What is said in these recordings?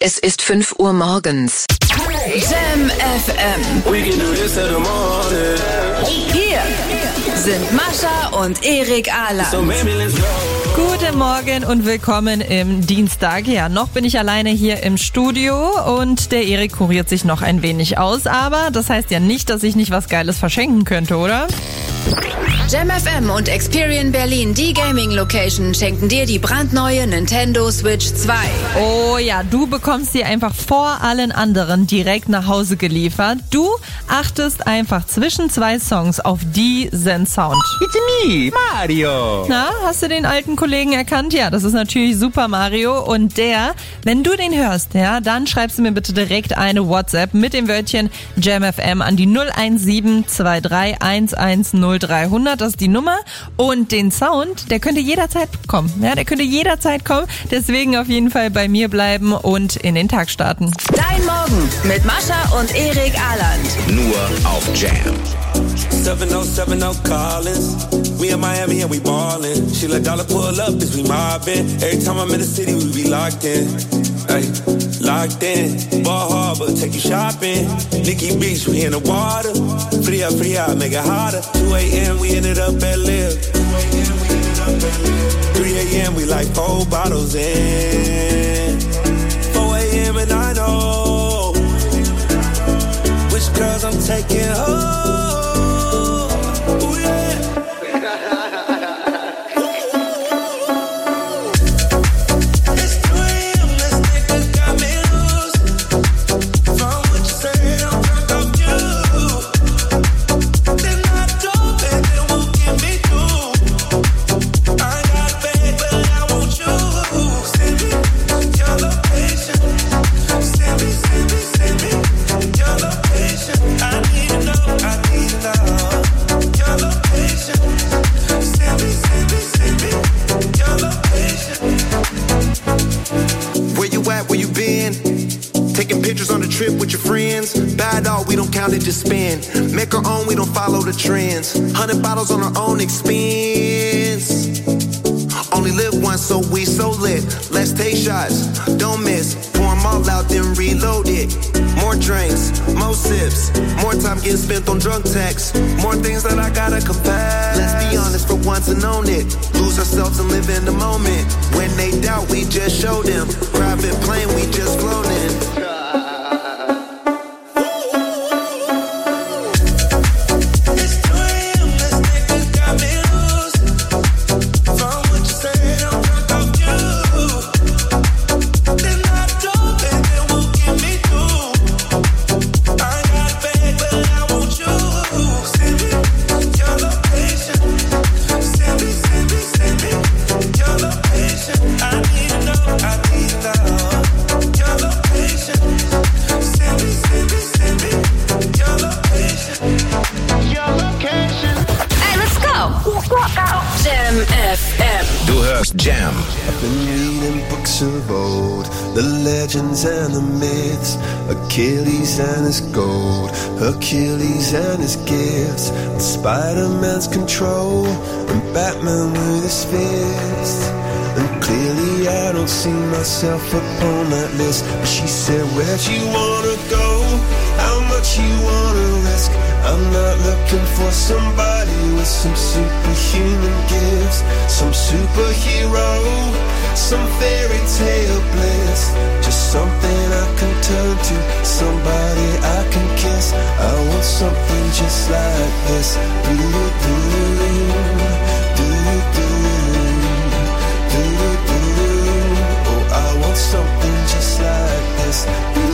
Es ist 5 Uhr morgens. Jam FM. We can do this till the morning. Hier sind Mascha und Erik Ahrland. So baby, let's go. Guten Morgen und willkommen im Dienstag. Ja, noch bin ich alleine hier im Studio und der Erik kuriert sich noch ein wenig aus, aber das heißt ja nicht, dass ich nicht was Geiles verschenken könnte, oder? Jam FM und Experian Berlin, die Gaming-Location, schenken dir die brandneue Nintendo Switch 2. Oh ja, du bekommst sie einfach vor allen anderen direkt nach Hause geliefert. Du achtest einfach zwischen 2 Songs auf diesen Sound. It's me, Mario. Na, hast du den alten Kollegen erkannt? Ja, das ist natürlich Super Mario und der, wenn du den hörst, ja, dann schreibst du mir bitte direkt eine WhatsApp mit dem Wörtchen JamFM an die 01723110300. Das ist die Nummer und den Sound, der könnte jederzeit kommen. Ja, der könnte jederzeit kommen. Deswegen auf jeden Fall bei mir bleiben und in den Tag starten. Dein Morgen mit Mascha und Erik Ahrland. Nur auf Jam. 7070 Collins. We in Miami and we ballin'. She let dollar pull up as we mobbin'. Every time I'm in the city, we be locked in. Ay, locked in. Ball Harbor, take you shopping. Nikki Beach, we in the water. Free up, make it hotter. 2 a.m. we ended up at Live. 3 a.m. we like 4 bottles in. 4 a.m. and I know which girls I'm taking home. With your friends, buy it all, we don't count it, just spend. Make our own, we don't follow the trends. 100 bottles on our own expense. Only live once, so we so lit. Let's take shots, don't miss. Pour them all out, then reload it. More drinks, more sips. More time getting spent on drug texts. More things that I gotta confess. Let's be honest for once and own it. Lose ourselves and live in the moment. When they doubt, we just show them. Private plane, we just flown in. Jam. I've been reading books of old, the legends and the myths, Achilles and his gold, Hercules and his gifts, and Spider-Man's control, and Batman with his fists. And clearly I don't see myself upon that list. But she said, where'd you wanna go? How much you wanna risk? I'm not looking for somebody with some superhuman gifts, some superhero, some fairy tale bliss. Just something I can turn to, somebody I can kiss. I want something just like this. Oh, I want something just like this.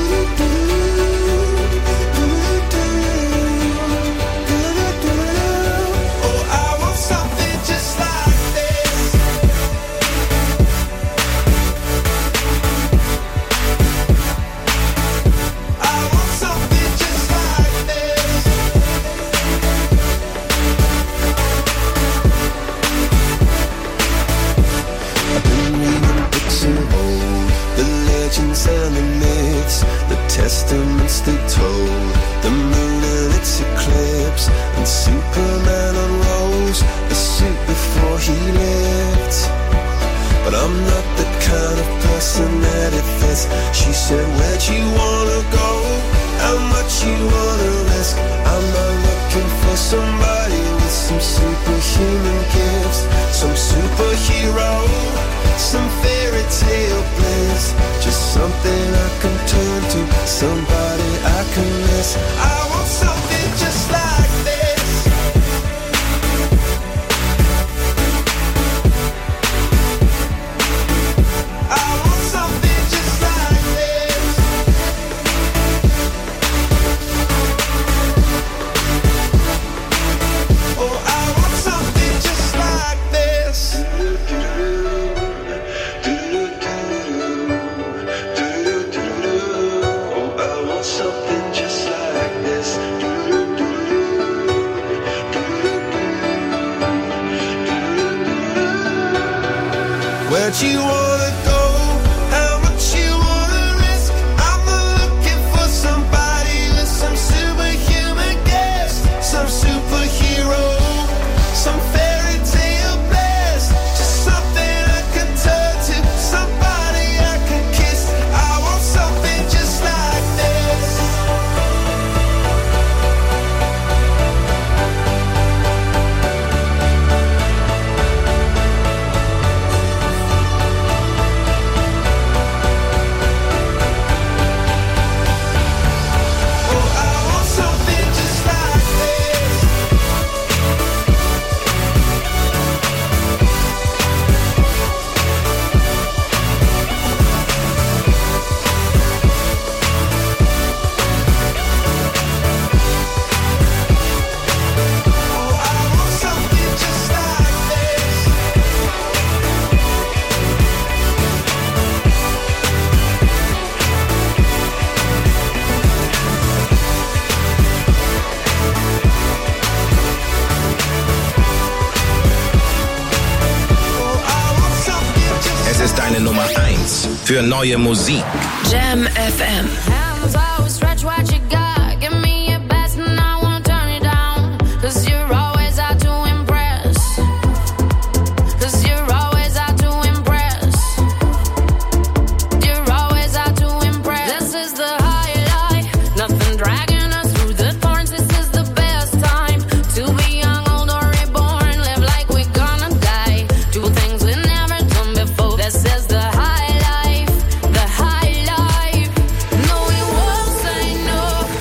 And the myths, the testaments they told, the moon and its eclipse, and Superman unrolls the suit before he lived. But I'm not the kind of person us and that it fits. She said, where'd you wanna go? How much you wanna risk? I'm not looking for somebody with some superhuman gifts, some superhero, some fairy tale bliss. Just something I can turn to, somebody I can miss. I want something just like this. I want something just like this. Oh, I want something just like this. Oh, I want something just like this. Where'd you wanna go? How much you wanna risk? I'm looking for somebody with some superhuman gifts, some superhero, some fairy tale bliss. Just something I can turn to, somebody I can kiss. I want something just like this. Oh, I want something just like this. Oh, I want something just like this. Oh, I want something just. Es ist deine Nummer 1 für neue Musik. Jam FM. Hands always stretch what you got. Give me your best and I won't turn it down. 'Cause you're always out to impress. 'Cause you're always out to impress. You're always out to impress. This is the highlight. Nothing dragging us through the thorns. This is the best time to be young, old or reborn. Live like we're gonna die. Do things we've never done before. This is the high life. The high life. No, we won't say no.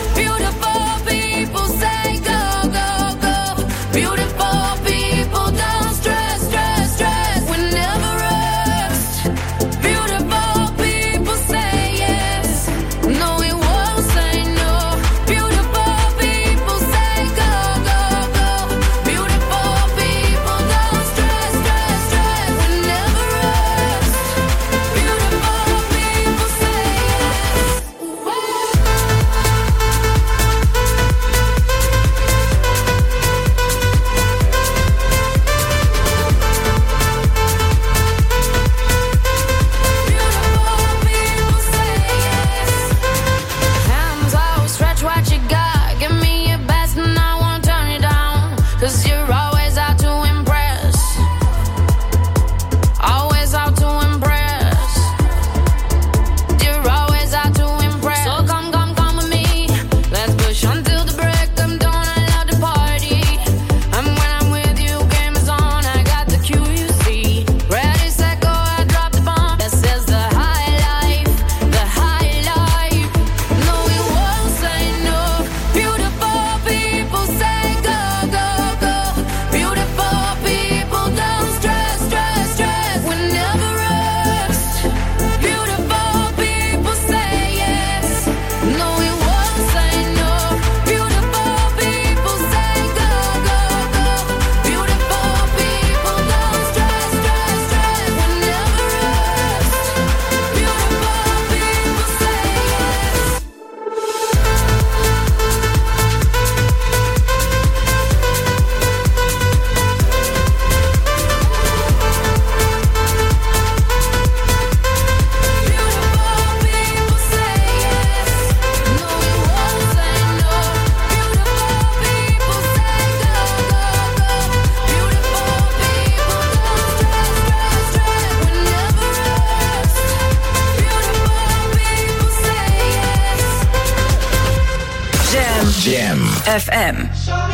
FM.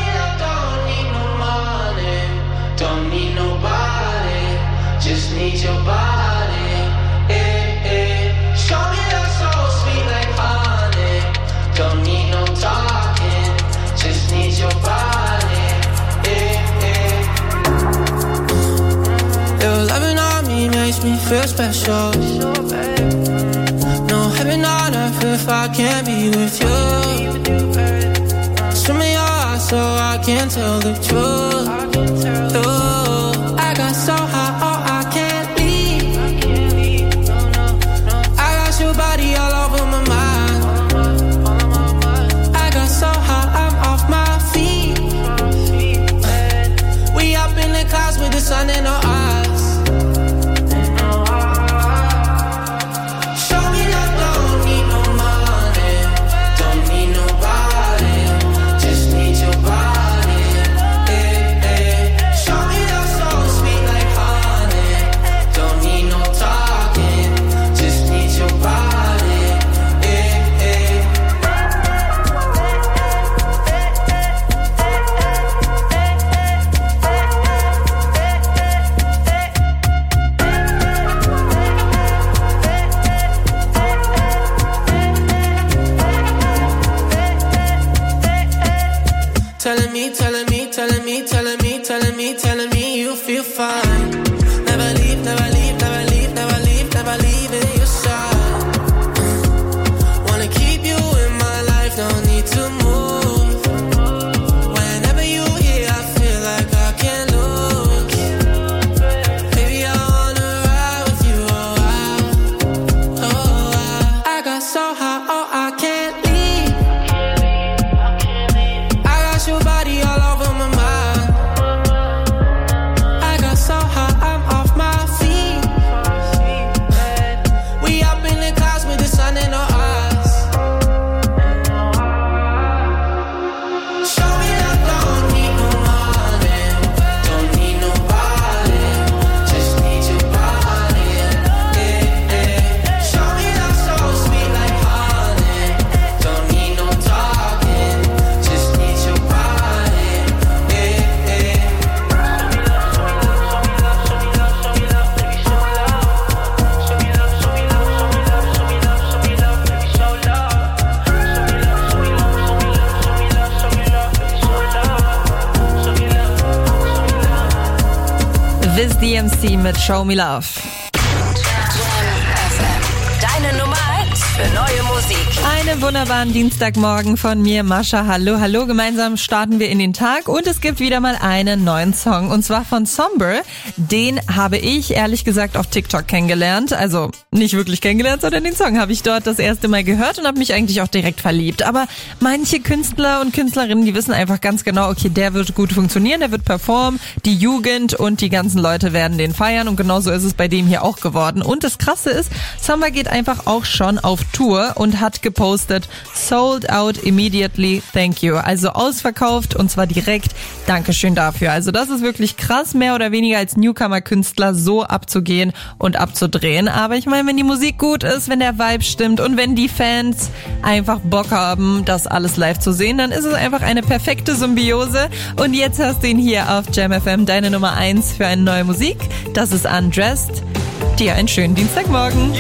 Don't need nobody, just need your body. Show me love so sweet like honey. Don't need no talking, just need your body. Your loving on me makes me feel special. No heaven on earth if I can't be with you. Swim in your eyes so I can tell the truth. I got so high, oh, I can't leave. I got your body all over my mind. I got so high, I'm off my feet. We up in the clouds with the sun in our eyes. Show me love, don't need no money, don't need nobody, just need your body. Telling me you feel fine. Never leave, never leave, never leave, never leave, never leave in your side. Wanna keep you in my life, don't need to move. Whenever you here, I feel like I can't lose. Baby, I wanna ride with you, I got so high, oh, I can't leave. I got your body all over my mind. So high, I'm off my feet. We up in the clouds with the sun in our eyes. Show me love, don't need no money, don't need nobody, just need your body. Show me love so sweet like honey, don't need no talking, just need your body. Viz DMC mit Show Me Love. Deine Nummer 1 für neue Musik. Einen wunderbaren Dienstagmorgen von mir, Mascha. Hallo, hallo. Gemeinsam starten wir in den Tag und es gibt wieder mal einen neuen Song und zwar von Somber. Den habe ich ehrlich gesagt auf TikTok kennengelernt. Also nicht wirklich kennengelernt, sondern den Song habe ich dort das erste Mal gehört und habe mich eigentlich auch direkt verliebt. Aber manche Künstler und Künstlerinnen, die wissen einfach ganz genau, okay, der wird gut funktionieren, der wird performen, die Jugend und die ganzen Leute werden den feiern und genauso ist es bei dem hier auch geworden. Und das Krasse ist, Somber geht einfach auch schon auf Tour und hat gepostet, sold out immediately, thank you. Also ausverkauft und zwar direkt, Dankeschön dafür. Also das ist wirklich krass, mehr oder weniger als Newcomer-Künstler so abzugehen und abzudrehen. Aber ich meine, wenn die Musik gut ist, wenn der Vibe stimmt und wenn die Fans einfach Bock haben, das alles live zu sehen, dann ist es einfach eine perfekte Symbiose. Und jetzt hast du ihn hier auf Jam FM, deine Nummer 1 für eine neue Musik. Das ist Undressed. Dir einen schönen Dienstagmorgen.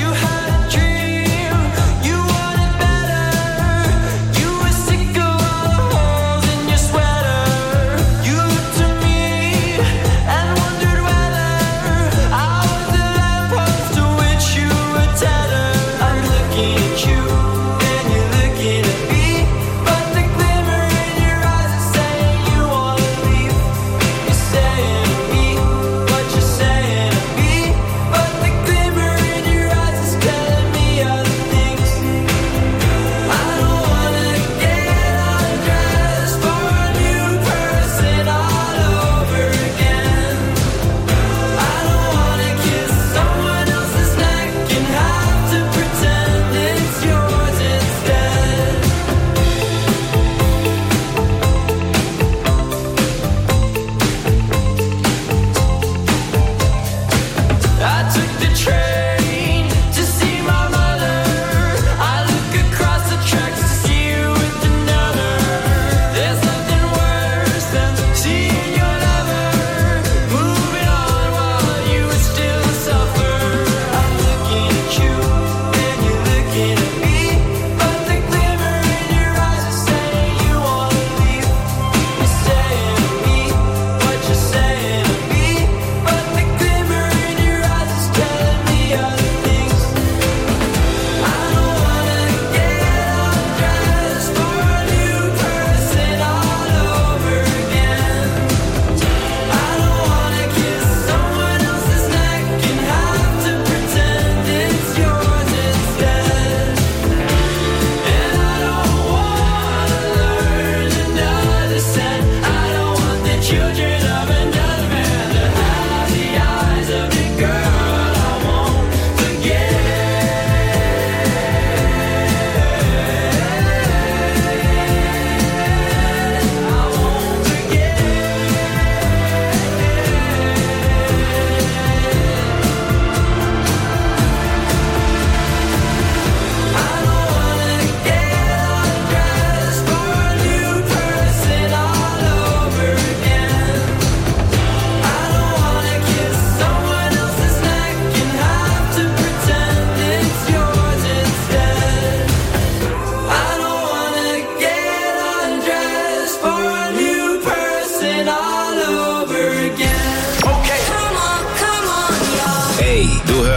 Saying me, but the glimmer in your eyes is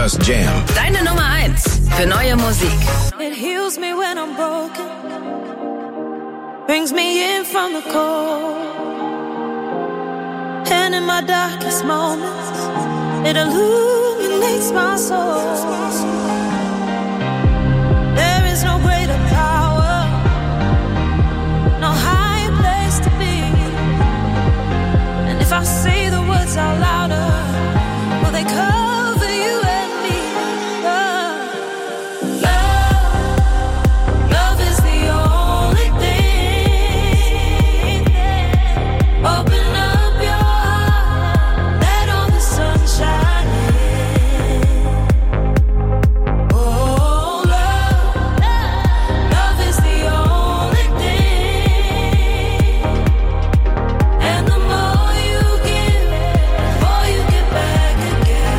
First Jam. Deine Nummer 1 für neue Musik. It heals me when I'm broken, brings me in from the cold, and in my darkest moments, it illuminates my soul. There is no greater power, no higher place to be, and if I say the words out louder, will they cover you and me? Love is the only thing. Open up your heart, let all the sun shine in. Oh, love is the only thing. And the more you give, the more you get back again.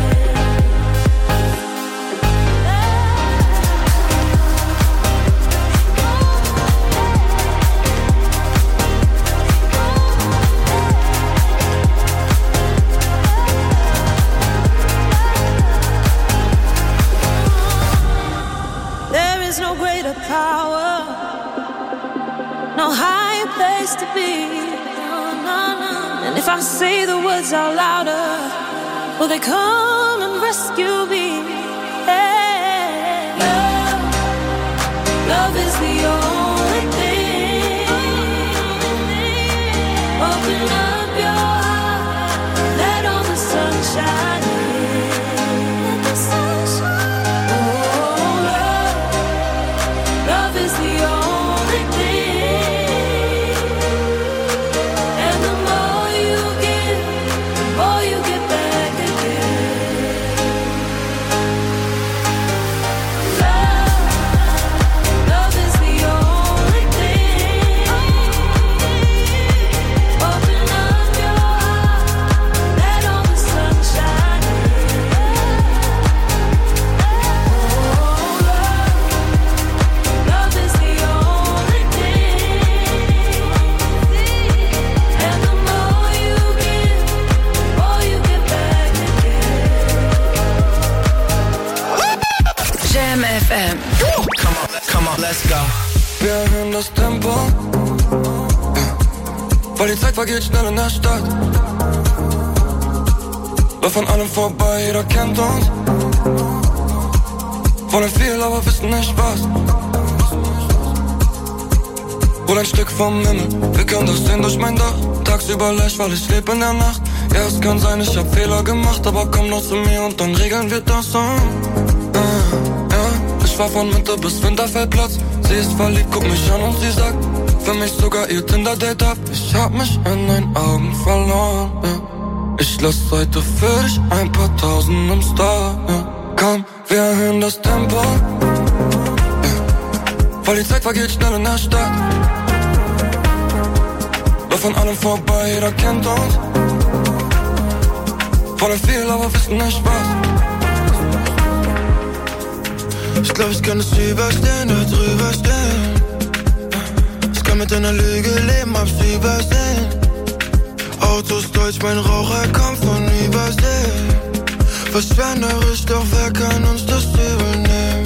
There is no greater power, no higher place to be. And if I say the words out louder, will they come and rescue me? Hey, love is the only thing. Open up your heart, let all the sun shine in. Oh, love is the only thing. And the more you give, the more you get back again. Love is the only thing. Open up your heart, let all the sun shine in. Love is the only thing. And the more you give, the more you get back again. Jam FM. Come on, let's go. Wir erhöhen das Tempo, weil die Zeit vergeht schnell in der Stadt. Lauf an allem vorbei, jeder kennt uns. Wollen viel, aber wissen nicht was. Hol ein Stück vom Himmel, wir können das sehen durch mein Dach. Tagsüber leicht, weil ich lebe in der Nacht. Ja, es kann sein, ich hab Fehler gemacht, aber komm noch zu mir und dann regeln wir das so. Ich fahr von Mitte bis Winterfeldplatz. Sie ist verliebt, guck mich an und sie sagt, für mich sogar ihr Tinder-Date ab. Ich hab mich in deinen Augen verloren, ja. Ich lass heute für dich ein paar Tausend im Star, ja. Komm, wir erhöhen das Tempo, ja. Weil die Zeit vergeht schnell in der Stadt. Lauf an allem vorbei, jeder kennt uns. Wollen viel, aber wissen nicht was. Ich glaub, ich kann es überstehen, da drüber stehen. Ich kann mit einer Lüge leben, hab's übersehen. Autos deutsch, mein Raucher kommt von Übersee. Verschwenderisch, doch wer kann uns das übernehmen?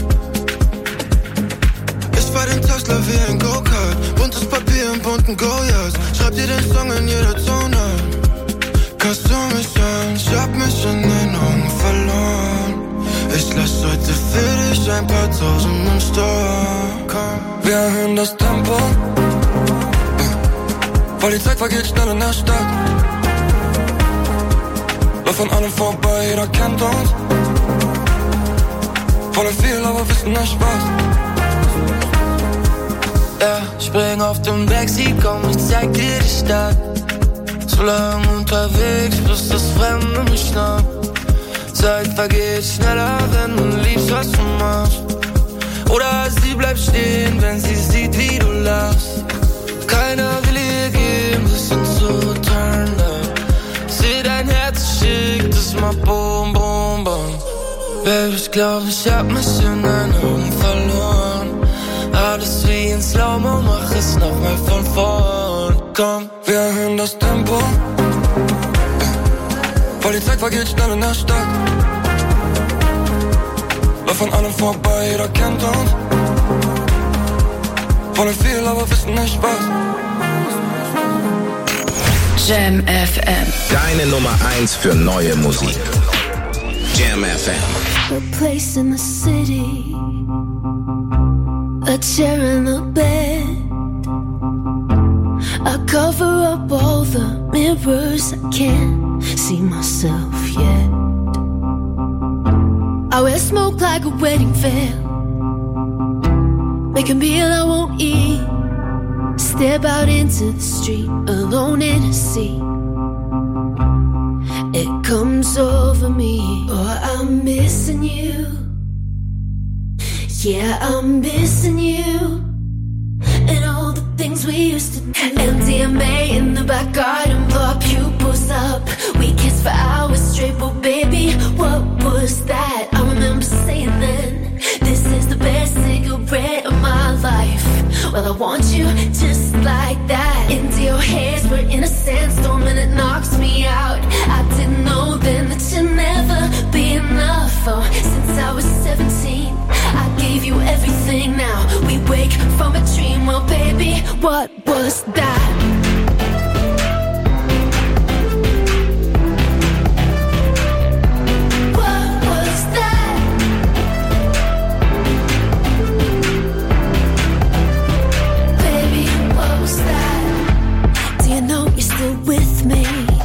Ich fahr den Tesla wie ein Go-Kart. Buntes Papier im bunten Goyas. Schreib dir den Song in jeder Zone. Kannst du mich an? Ich hab mich in den Augen verloren. Ich lass heute für dich ein paar Tausend im Store. Wir erhöhen das Tempo, ja. Weil die Zeit vergeht schnell in der Stadt. Lauf an allem vorbei, jeder kennt uns. Wollen viel, aber wissen nicht was. Ja, spring auf dem Backseat, komm, ich zeig dir die Stadt. So lang unterwegs, bis das Fremde mich schnappt. Zeit vergeht schneller, wenn du liebst, was du machst. Oder sie bleibt stehen, wenn sie sieht, wie du lachst. Keiner will ihr geben, wir sind so turned up. Seh dein Herz, schickt es mal boom, boom, boom. Baby, ich glaub, ich hab mich in deinen Augen verloren. Alles wie in Slow-Mo, mach es nochmal von vorn. Komm, wir erhöhen das Tempo, ja. Weil die Zeit vergeht schnell in der Stadt. Lauf an allem vorbei, jeder kennt uns. Wollen viel, aber wissen nicht was. Jam FM. Deine Nummer 1 für neue Musik. Jam FM. A place in the city, a chair and a bed. I cover up all the mirrors, I can't see myself yet. I wear smoke like a wedding veil, make a meal I won't eat, step out into the street alone in a sea. It comes over me, oh, I'm missing you. Yeah, I'm missing you. And all the things we used to do. MDMA in the back garden, blow our pupils up. We kissed for hours straight, but baby, what was that? I remember saying then, this is the best cigarette of my life. Well, I want you just like that. Into your hairs, we're in a sandstorm and it knocks me out. I didn't know then that you'd never be enough. Oh, since I was 17, I gave you everything. Now we wake from a dream. Well, baby, what was that? With me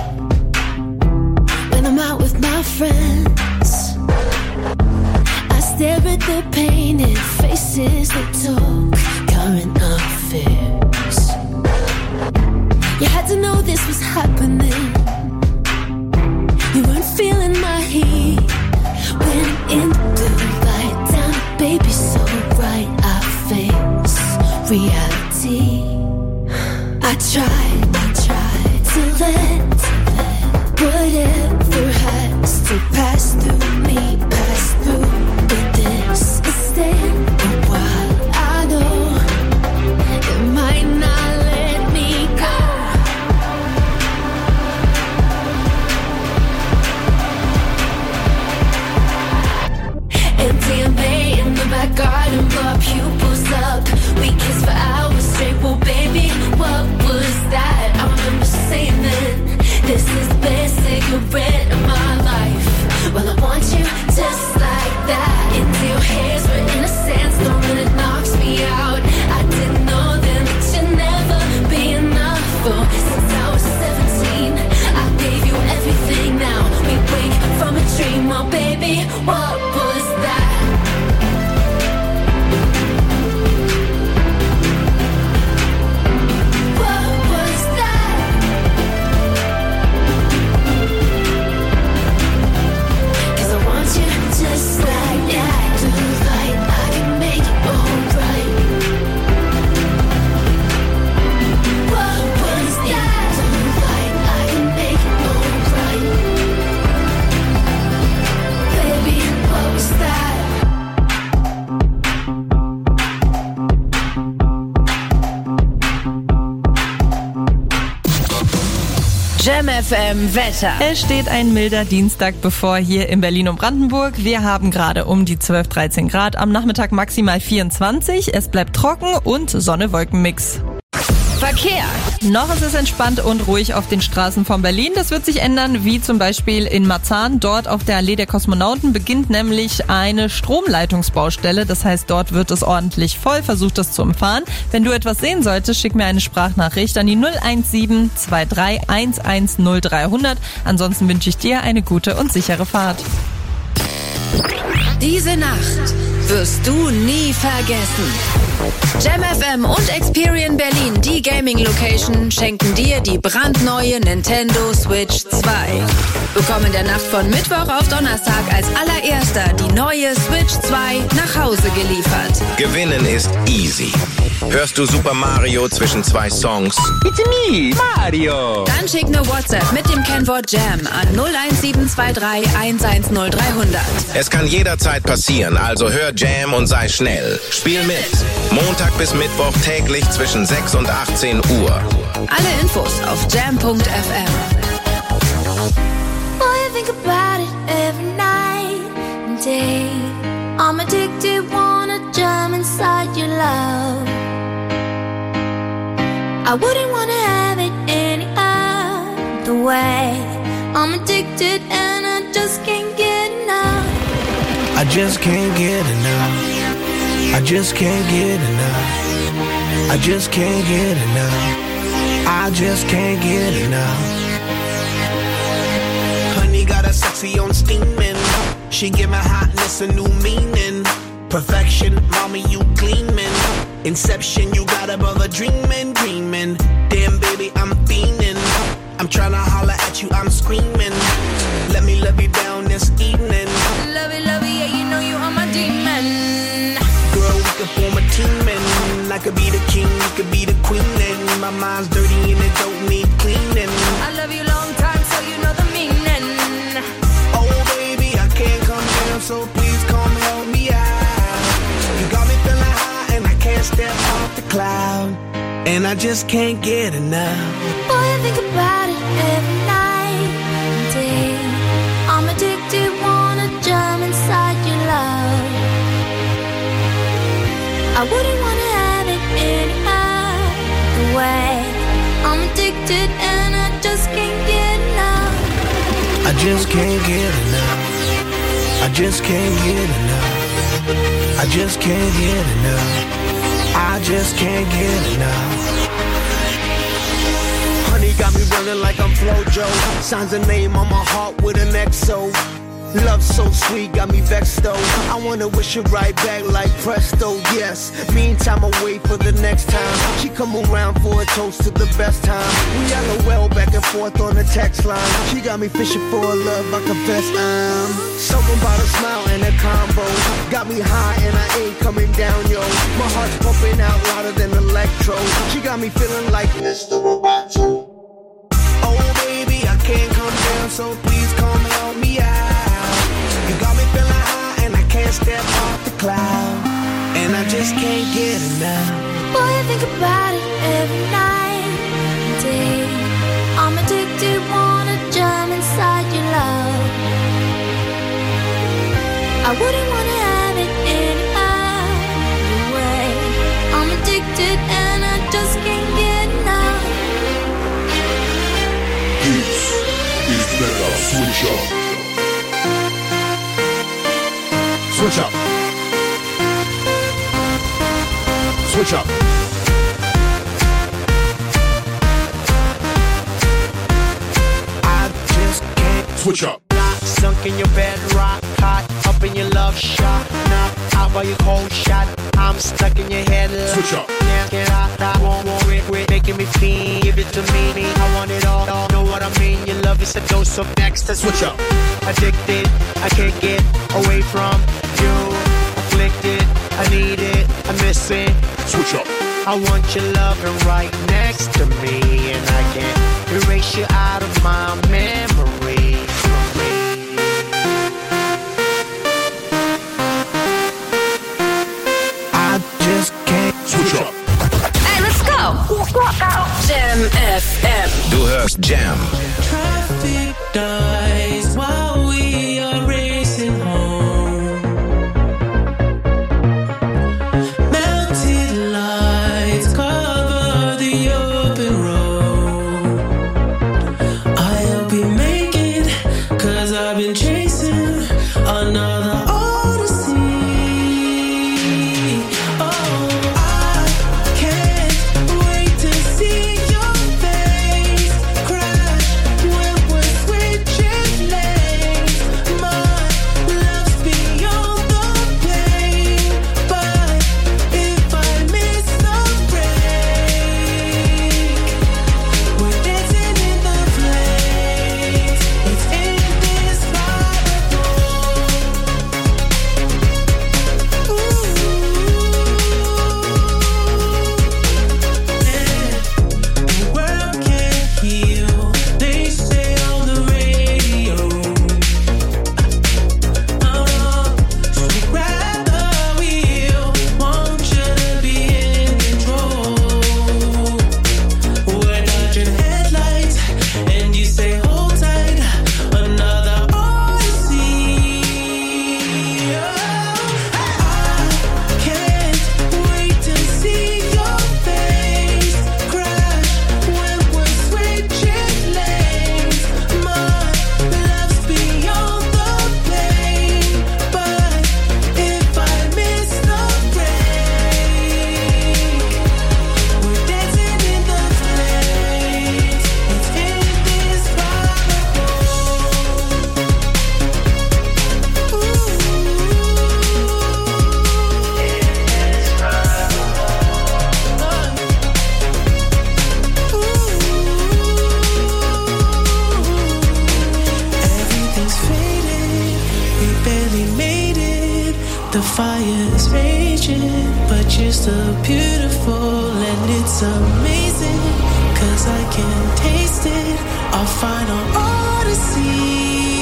when I'm out with my friends, I stare at the painted faces that talk current affairs. You had to know this was happening. You weren't feeling my heat when in the light down, baby, so bright I face reality. I tried to let whatever has to pass through me, pass through. But this is staying a while. I know it might not let me go. MDMA in the back garden, blow our pupils up. We kiss for hours straight. Well, baby, what was that? I remember saying then, this is the best cigarette of my life. Well, I want you just like that. Into your hairs, we're in a sandstorm and it knocks me out. I didn't know then that you'd never be enough. Oh, since I was 17, I gave you everything. Now we wake from a dream. Oh, baby, what was that? Just like that, do like I can make it alright. What was that? Do like I can make it alright. Baby, what was that? Jam FM Wetter. Es steht ein milder Dienstag bevor hier in Berlin und Brandenburg. Wir haben gerade um die 12, 13 Grad. Am Nachmittag maximal 24. Es bleibt trocken und Sonne-Wolken-Mix. Verkehr. Noch ist es entspannt und ruhig auf den Straßen von Berlin. Das wird sich ändern, wie zum Beispiel in Marzahn. Dort auf der Allee der Kosmonauten beginnt nämlich eine Stromleitungsbaustelle. Das heißt, dort wird es ordentlich voll. Versucht das zu umfahren. Wenn du etwas sehen solltest, schick mir eine Sprachnachricht an die 017 23 11 0300. Ansonsten wünsche ich dir eine gute und sichere Fahrt. Diese Nacht wirst du nie vergessen. Jam FM und Experian Berlin, die Gaming-Location, schenken dir die brandneue Nintendo Switch 2. Bekomm in der Nacht von Mittwoch auf Donnerstag als allererster die neue Switch 2 nach Hause geliefert. Gewinnen ist easy. Hörst du Super Mario zwischen zwei Songs? It's me, Mario. Dann schick eine WhatsApp mit dem Kennwort Jam an 01723 110300. Es kann jederzeit passieren, also hör Jam und sei schnell. Spiel mit. Montag bis Mittwoch täglich zwischen 6 und 18 Uhr. Alle Infos auf jam.fm. Boy, I think about it every night and day. I'm addicted, wanna jump inside your love. I wouldn't wanna have it any other way. I'm addicted and I just can't get enough. I just can't get enough. I just can't get enough. I just can't get enough. I just can't get enough. Honey got a sexy on steaming. She give my hotness a new meaning. Perfection, mommy, you gleaming. Inception, you got a brother dreaming, dreaming. Damn, baby, I'm fiending. I'm tryna holler at you, I'm screaming. Let me love you down this evening. Love it, yeah, you know you are my demon. Girl, we could form a team and I could be the king, you could be the queen. And my mind's dirty and it don't need cleaning. I love you long time, so you know the meaning. Oh, baby, I can't come down, so please come help me out. You got me feeling high and I can't step off the cloud. And I just can't get enough. Boy, I think about it every night and day. I'm addicted, wanna jump inside your love. I wouldn't wanna have it any other way. I'm addicted and I just can't get enough. I just can't get enough. I just can't get enough. I just can't get enough. I just can't get enough. Honey got me running like I'm Flojo. Signs a name on my heart with an XO. Love so sweet, got me vexed though. I wanna wish it right back like presto, yes. Meantime, I wait for the next time. She come around for a toast to the best time. We LOL back and forth on the text line. She got me fishing for a love, I confess I'm something about a smile and a combo. Got me high and I ain't coming down, yo. My heart's pumping out louder than electro. She got me feeling like Mr. Roboto. Oh baby, I can't come down, so please come help me out. You got me feeling high and I can't step off the cloud. And I just can't get enough. Boy, I think about it every night and day. I'm addicted, wanna jump inside your love. I wouldn't wanna have it any other way. I'm addicted and I just can't get enough. This is Mega Switch Up. Switch up. Switch up. I just can't switch up. Sunk in your bed, rock hot, up in your love shot. Now out by your cold shot. I'm stuck in your head. Switch up. Can't get out, I won't quit, making me feel. Give it to me, I want it all. Know what I mean? Your love is a dose of next to switch up. Addicted, I can't get away from you. Afflicted, I need it, I miss it. Switch up. I want your loving right next to me, and I can't erase you out of my memory. I just can't switch up. Hey, let's go. Jam FM. Du hörst Jam. Traffic dies while we are racing home. Melted lights cover the open road. I'll be making, 'cause I've been chasing another odyssey. Oh, I can't wait to see your face crash when we're switching lanes. My love's beyond the pain, but if I miss the break, we're dancing in the flames. It's indescribable. barely made it. The fire is raging, but you're still beautiful and it's amazing. 'Cause I can taste it, our final odyssey.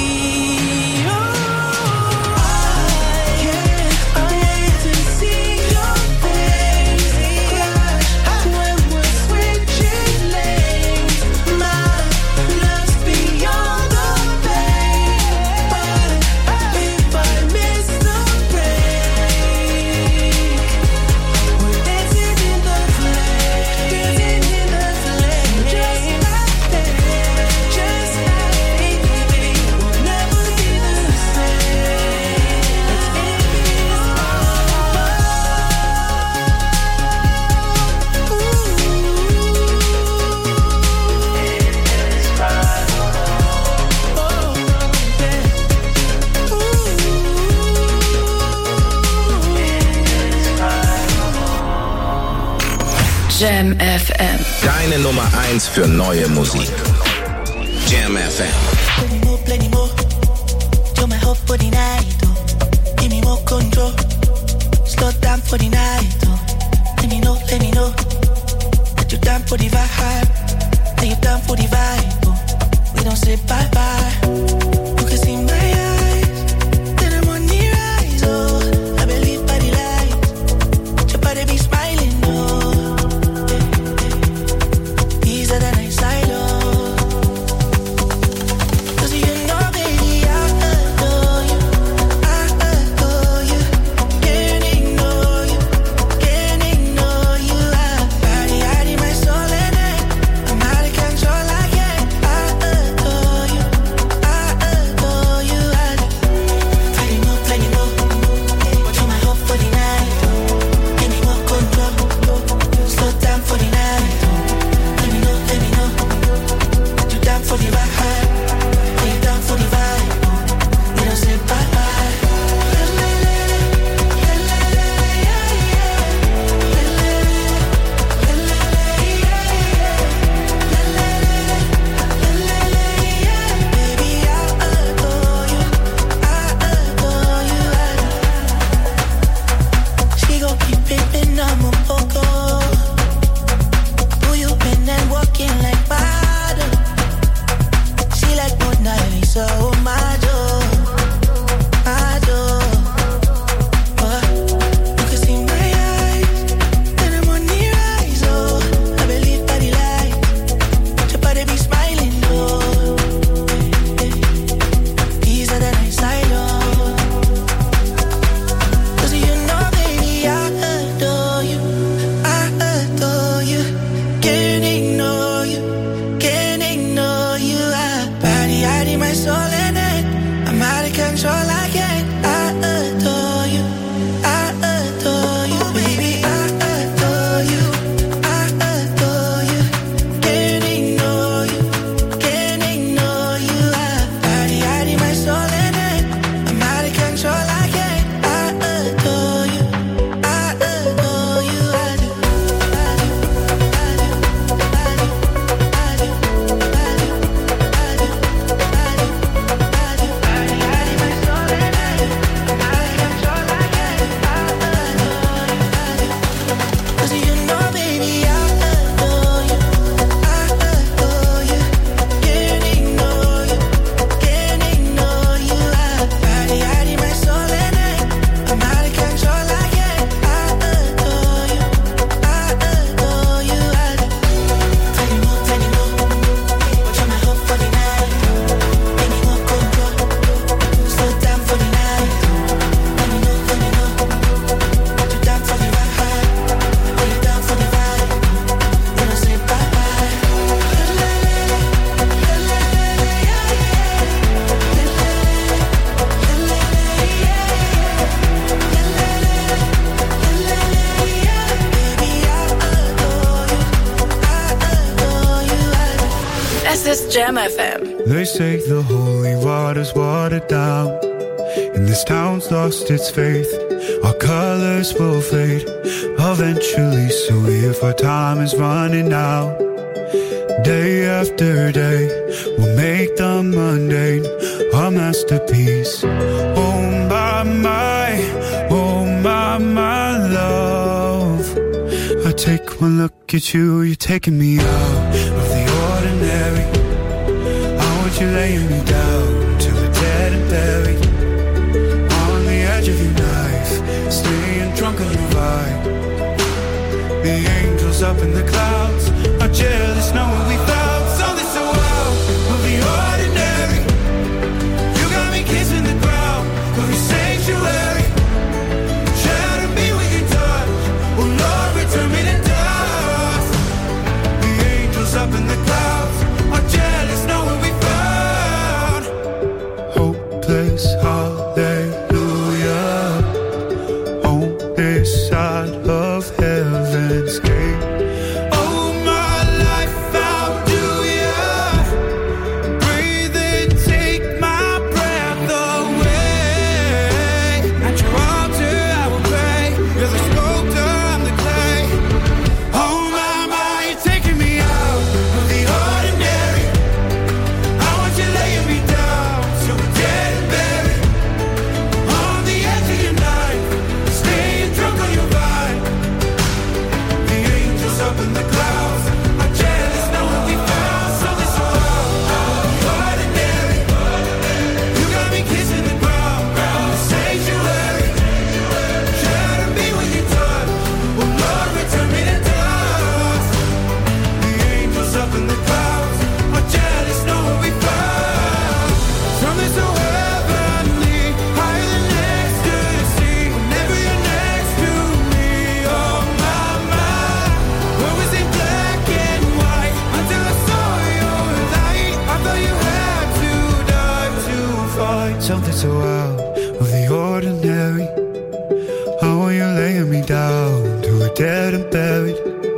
Jam FM. Deine Nummer 1 für neue Musik. Jam FM. Plenty more. You're my hope for the night. Oh. Give me more control. Slow down for the night. Oh. Let me know that you're down for the vibe. That you're down for the vibe. Oh. We don't say bye bye. You can see my eyes. Then I'm on the rise. Oh, I believe by the light. Your body be smiling. Oh. These are the nights I love. 'Cause you know, baby, I adore you. I adore you. Can't ignore you. Can't ignore you. I body out in my soul and I'm out of control. I can't. I adore you. I adore you. Plenty more. You're my hope for the night. Give me more control. Slow down for the night. Let me know that you're down for the vibe. You're down for the vibe. We don't say bye bye. Baby, I adore you. I adore you. She gon' keep pimpin', I'm a poco. Who you been and walking like water? She like Mona Lisa, oh my door, my door. You can see my eyes, then I'm on the rise. Oh, I believe by the light, your body be smiling. Oh, these are the nights I love. 'Cause you know, baby, I adore you. I adore you. Can't ignore you. Can't ignore you. I body out in my soul and I'm out of control. I can't. I adore you. I adore you, baby. I adore you. I adore you. Can't ignore you. Can't ignore you. I body out in my soul and I'm out of control. I can't. I adore you. I adore you. I do. Cause you know, baby, I adore you. I adore you. Can't ignore you. Can't ignore you. I body out in my soul and I'm out of control. I can't. I adore you. I adore you. I do. Plenty more. You're my hope for the night. Give me more control. Slow down for the night. Let me know that you're down for the vibe. You're down for the vibe. We don't say bye bye. Baby, I adore you. I adore you. Es ist Jam FM. They say the holy water's watered down, and this town's lost its faith. Our colors will fade eventually, so if our time is running out, day after day, we'll make the mundane our masterpiece. Oh my love. I take one look at you, you're taking me out of the ordinary. I want you laying me down till we're dead and buried. On the edge of your knife, staying drunk on your vibe. The angels up in the clouds are jealous knowing we found something so out of the ordinary. You got me kissing the ground of your sanctuary. Shatter me with your touch, oh Lord, return me to dust. The angels up in the clouds are jealous knowing we found hopeless hallelujah on this side of heaven's gate. Oh, my life, how do ya breathe and take my breath away? At your altar I will pray. You're the sculptor, I'm the clay. Oh my, you're taking me out of the ordinary. I want you laying me down till we're dead and buried. On the edge of your knife, staying drunk on your vine. The angels up in the clouds are jealous knowing we found something so out of the ordinary. You got me kissing the ground in the sanctuary. Shatter me with your touch, oh Lord, return me to dust. The angels up in the clouds are jealous knowing we found something so heavenly, higher than ecstasy. Whenever you're next to me, oh my, where was it black and white until I saw your light? I thought you had to die to find something so out of the ordinary. How are you laying me down till we're dead and buried?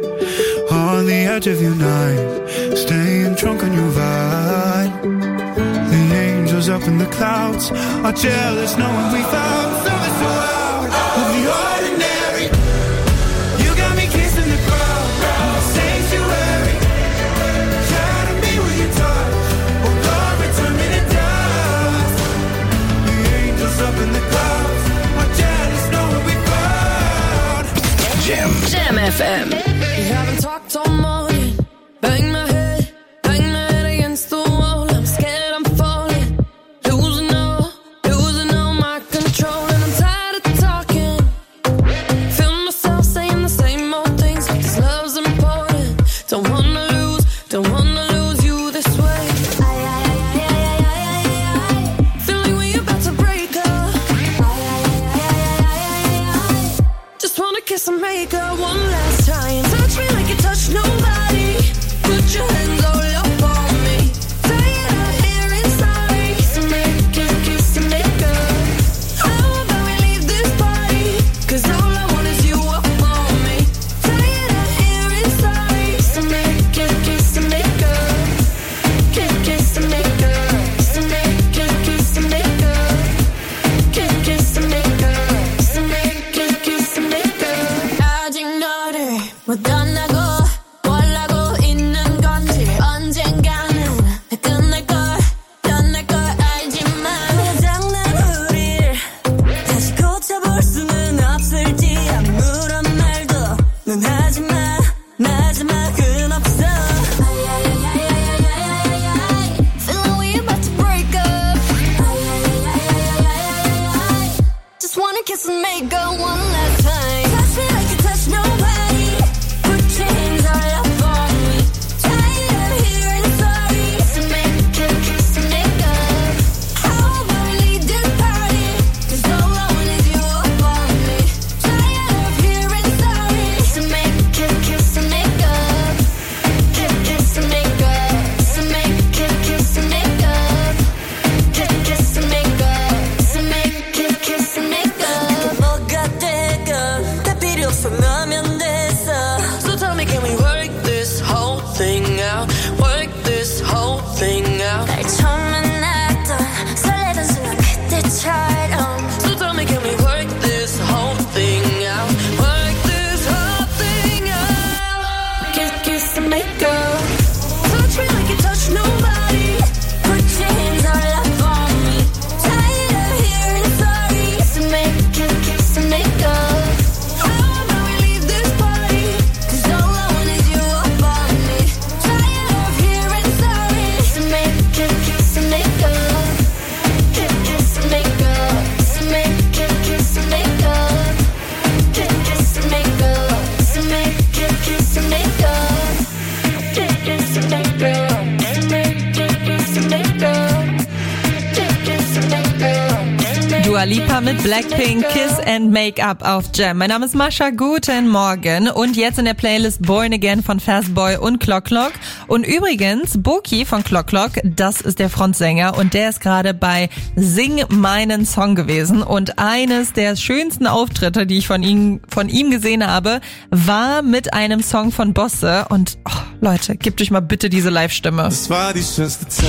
On the edge of your night, staying drunk on your vine. The angels up in the clouds are jealous knowing we found something so out of the ordinary. You got me kissing the ground in the sanctuary. Shatter me with your touch, oh Lord, return me to dust. The angels up in the clouds are jealous knowing we found Jam. Jam FM. We haven't talked all morning. Bang my head against the wall. I'm scared I'm falling, losing all my control, and I'm tired of talking. Feel myself saying the same old things. This love's important. Don't wanna lose you this way. Feel like we about to break up. Just wanna kiss and make up one last time. Touch me like you touch nobody. Put your hands all up on me. Tired of hearing sorry. So make it, kiss and make up. How about we leave this party? 'Cause all I want is you up on me. Tired of hearing sorry. So make it, kiss and make up. Kiss and make up. So make it, kiss and make up. Kiss and make up. So make it, kiss and make up. 아직 너를 못 떠나고 뭘 하고 있는 건지 언젠가는 끝날 걸 알지만 장난 우릴 다시 고쳐볼 수는 없을지 아무런 말도 넌 하지마 마지막은 없어. Feel like we about to break up. Just wanna kiss and make up one last time. Touch me like you touch nobody. Put your hands all up on me. Tired of hearing sorry. So make it, kiss and make up. How about we leave this party? 'Cause all I want is you up on me. Tired of hearing sorry. So make it, kiss and make up. Kiss and make up. So make it, kiss and make up. Kiss and make up. So make it, kiss and make up. 뭐가 돼? Dua Lipa mit Blackpink, Kiss and Make-up auf Jam. Mein Name ist Mascha, guten Morgen. Und jetzt in der Playlist Born Again von Fastboy und Clock Clock. Und übrigens, Boki von Clock Clock, das ist der Frontsänger und der ist gerade bei Sing meinen Song gewesen. Und eines der schönsten Auftritte, die ich von ihm gesehen habe, war mit einem Song von Bosse. Und Leute, gebt euch mal bitte diese Live-Stimme. Es war die schönste Zeit.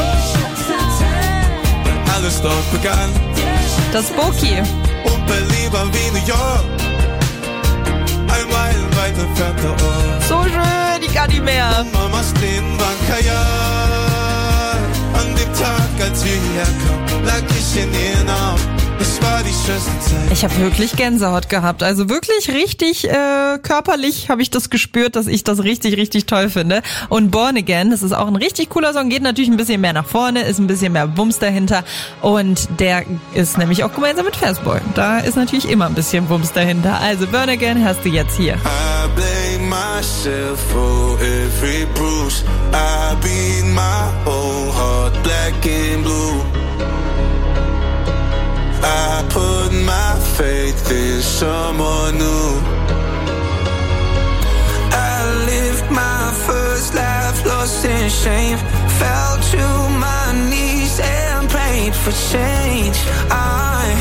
Alles dort begann. Das Boki. Und Berlin war wie New York. Ein meilenweit entfernter Ort. So schön, ich kann nicht mehr. Mamas Tränen waren Kajal. An dem Tag, als wir hierher kamen, lag ich in ihren Armen. Es war die schönste Zeit. Ich habe wirklich Gänsehaut gehabt. Also wirklich richtig körperlich habe ich das gespürt, dass ich das richtig, richtig toll finde. Und Born Again, das ist auch ein richtig cooler Song. Geht natürlich ein bisschen mehr nach vorne, ist ein bisschen mehr Wumms dahinter. Und der ist nämlich auch gemeinsam mit Fastboy. Da ist natürlich immer ein bisschen Wumms dahinter. Also Born Again hast du jetzt hier. I blame myself for every bruise. I beat my own heart black and blue. I put my faith in someone new. I lived my first life lost in shame. Fell to my knees and prayed for change. I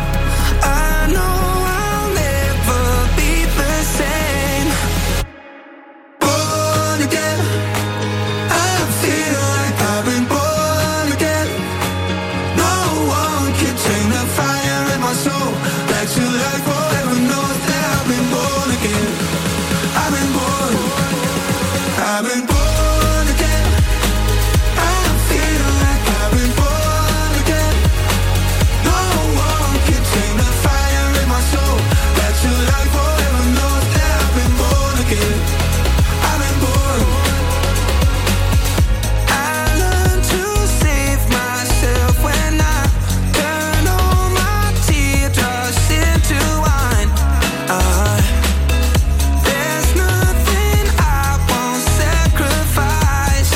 know I'll never be the same. Born again, I feel like I've been born again. No one can take the fire in my soul. Back to life forever knows that I've been born again. I've been born again. I feel like I've been born again. No one can take the fire in my soul. Back to life forever knows that I've been born again. I've been born. I learned to save myself when I turn all my teardrops into wine. There's nothing I won't sacrifice.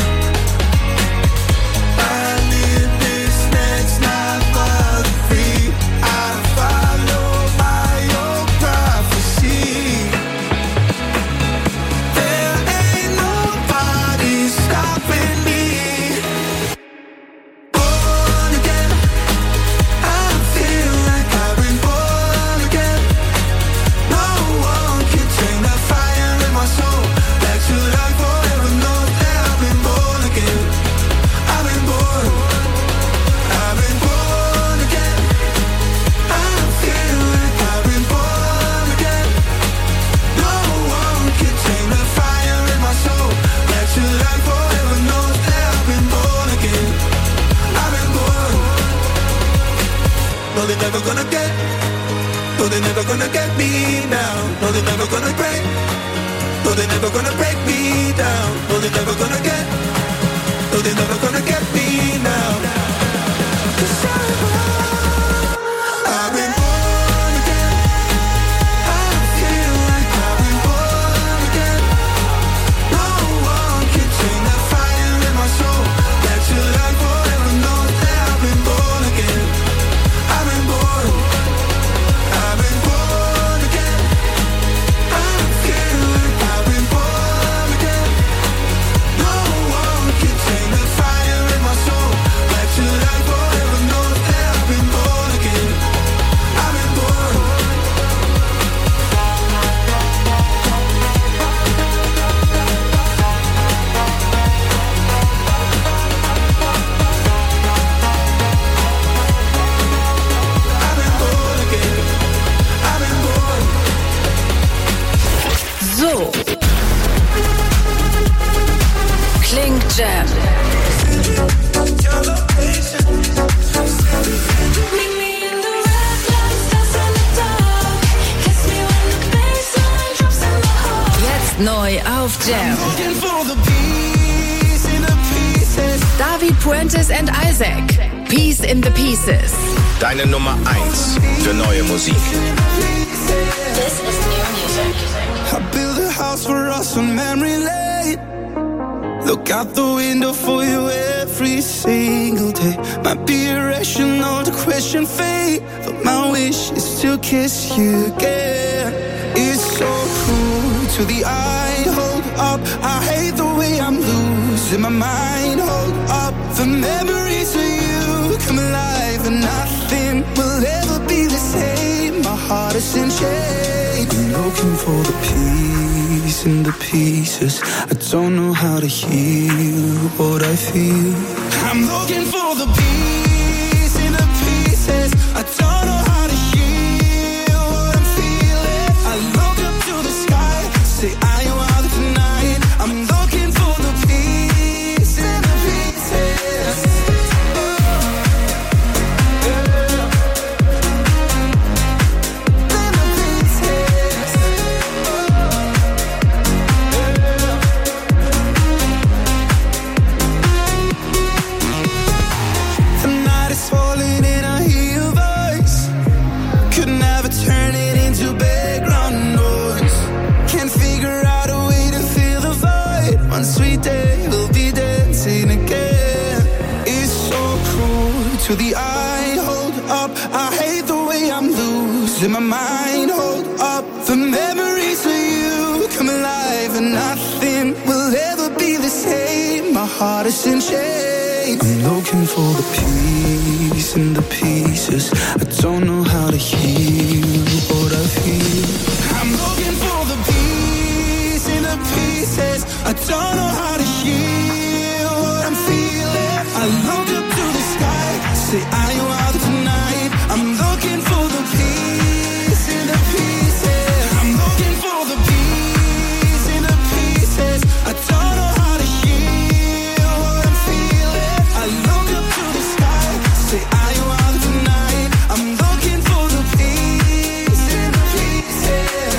I live this next life for free. I follow by your prophecy. There ain't nobody stopping me. Born again, I feel like I've been born again. No one can take the fire in my soul. Back to life forever knows that I've been born again. I've been born again. I feel like I've been born again. No one can take the fire in my soul. Back to life forever knows that I've been born again. I've been born. No, they're never gonna get. No, they're never gonna get me now. No, they're never gonna break. No, they're never gonna break me down. No, they're never gonna get. No, they're never gonna get me now. 'Cause I've been born again. I feel like I've been born again. No one can take the fire in my soul. Back to life forever knows that I've been born again. I've been born again. I feel like I've been born again. No one can take the fire in my soul. Back to life forever knows that I've been born again. I've been born. I've been born again. I've been born. So klingt Jam. Jetzt neu auf Jam. David Puentes and Isaac. Peace in the Pieces. Deine Nummer 1 für neue Musik. This is new music. I built a house for us on memory lane. Look out the window for you every single day. Might be irrational to question fate, but my wish is to kiss you again. It's so cruel to the eye. Hold up, I hate the way I'm losing my mind. Hold up, the memories of you come alive, and nothing will ever be the same. My heart is in chains. I'm looking for the peace in the pieces. I don't know how to heal what I feel. I'm looking for the peace in the pieces. I don't know how to heal what I'm feeling. I look up to the sky, say I am out tonight. I'm looking for the peace in the pieces. Falling and I hear your voice. Could never turn it into background noise. Can't figure out a way to fill the void. One sweet day we'll be dancing again. It's so cruel to the eye. Hold up, I hate the way I'm losing my mind. Hold up, the memories of you come alive, and nothing will ever be the same. My heart is in chains. I'm looking for the peace in the pieces. I don't know how to heal what I feel. I'm looking for the peace in the pieces. I don't know how to heal what I'm feeling. I look up to the sky, say I am out tonight. I'm looking for the peace in the pieces. I'm looking for the peace in the pieces. I don't know how to heal what I'm feeling. I look up to the sky, say I am out tonight. I'm looking for the peace in the pieces.